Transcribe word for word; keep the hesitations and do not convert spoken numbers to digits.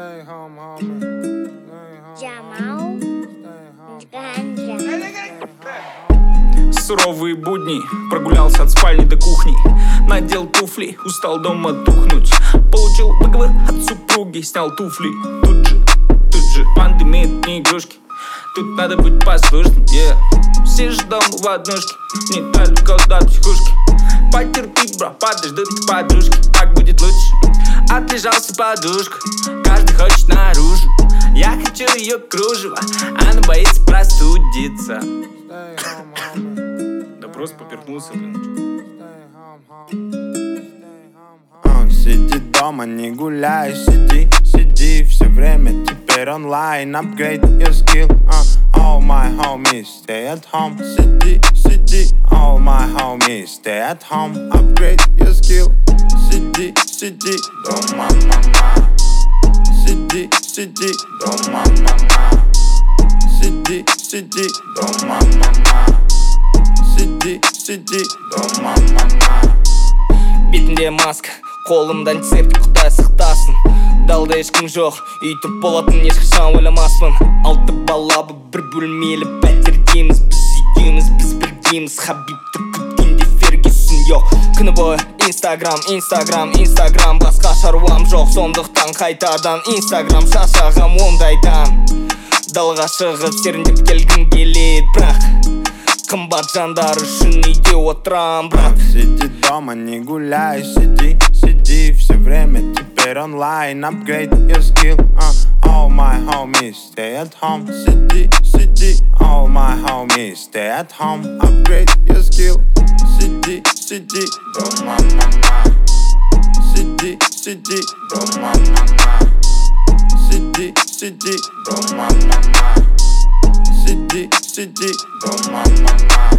Джамал Гандра. Суровые будни, прогулялся от спальни до кухни, надел туфли, устал дома тухнуть. Получил выговор от супруги, снял туфли. Тут же, тут же, пандемия, не игрушки. Тут надо быть послушным, yeah. Сидишь дома в однушке, не только до психушки. Потерпи, бро, подожди ты подружки, так будет лучше. Отлежался подушку, каждый хочет наружу. Я хочу ее кружево, она боится простудиться. Да просто поперхнулся, блин. Сиди дома, не гуляй, сиди, сиди все время теперь онлайн. Upgrade your skill, uh, all my homies stay at home. Сиди, сиди, all my homies stay at home. Upgrade your skill, сиди, сиди дома, мама. Сиди, сиди дома, мама. Сиди, сиди дома, мама. Сиди, сиди дома, мама. Бетінде маска, қолымда антисептик, құдай сақтасын. Далда ешкім жоқ, үйтіп болатын ешқашан ойламаспын. Алты бала бір бөлмелі пәтердеміз, біз үйдеміз, біз біргеміз. Хабибті күткенде Фергюсон жоқ. Күні бойы Инстаграм, Инстаграм, Инстаграм, басқа шаруам жоқ. Сондықтан қайтадан Инстаграм, шаршағам ондайдан. Далға шығып серіндеп келгім келеді, бірақ қымбат жандар үшін үйде отырам, брат. Сиди дома, не гуляй, сиди, сиди все время теперь онлайн. Upgrade your skill, uh, all my homies stay at home. Сиди, сиди, all my homies stay at home. Upgrade your skill, сиди, сиди дома, мама. Сиди, сиди дома, мама. Сиди, сиди дома, мама. Сиди, сиди дома, мама.